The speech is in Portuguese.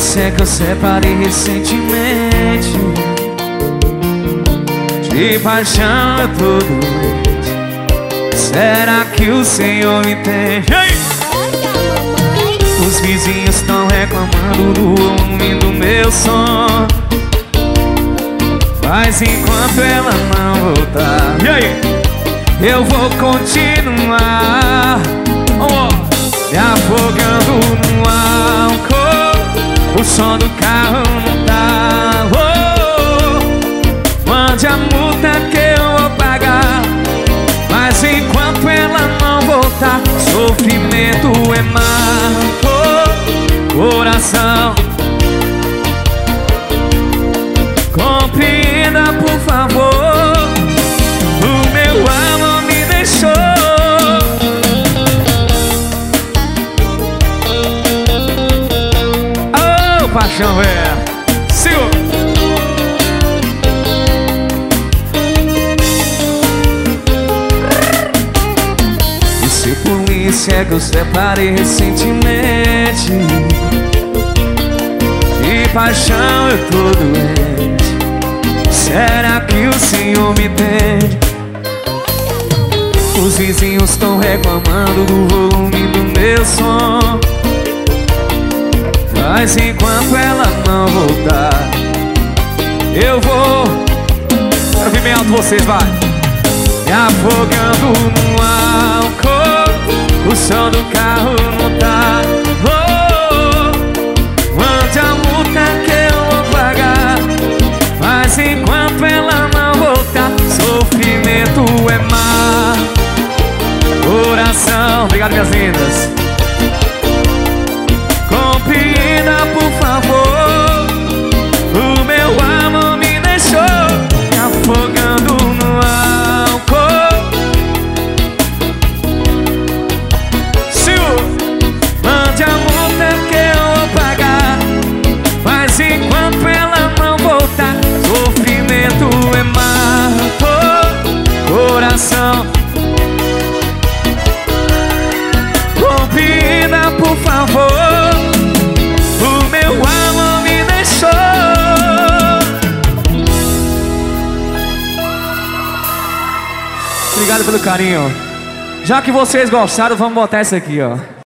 isso é que eu separei recentemente. De paixão eu tô doente. Será que o Senhor me entende? Os vizinhos estão reclamando do volume do meu som. Mas enquanto ela não voltar, e aí? Eu vou continuar me afogando no álcool. O som do carro não tá. Mande a multa que eu vou pagar. Mas enquanto ela não voltar, sofrimento é marco. Coração, compreenda por favor. O meu amor me deixou. Oh, paixão, velho. Sigo. E se por isso é que eu separei recentemente. De paixão eu tô doente. Será que o Senhor me entende? Os vizinhos estão reclamando do volume do meu som. Mas enquanto ela não voltar, eu vou. Quero ver bem alto vocês, vai. Me afogando no álcool. O som do carro não tá. Mande a multa que eu vou pagar. Mas enquanto ela não voltar, sofrimento é mar. Coração, obrigado minhas lindas. Compreenda por favor. O meu amor me deixou me afogando no álcool. Mande a multa que eu vou pagar. Mas enquanto ela não voltar, sofrimento é marco. Coração, compreenda por favor. O meu amor me deixou. Obrigado pelo carinho. Já que vocês gostaram, vamos botar essa aqui, ó.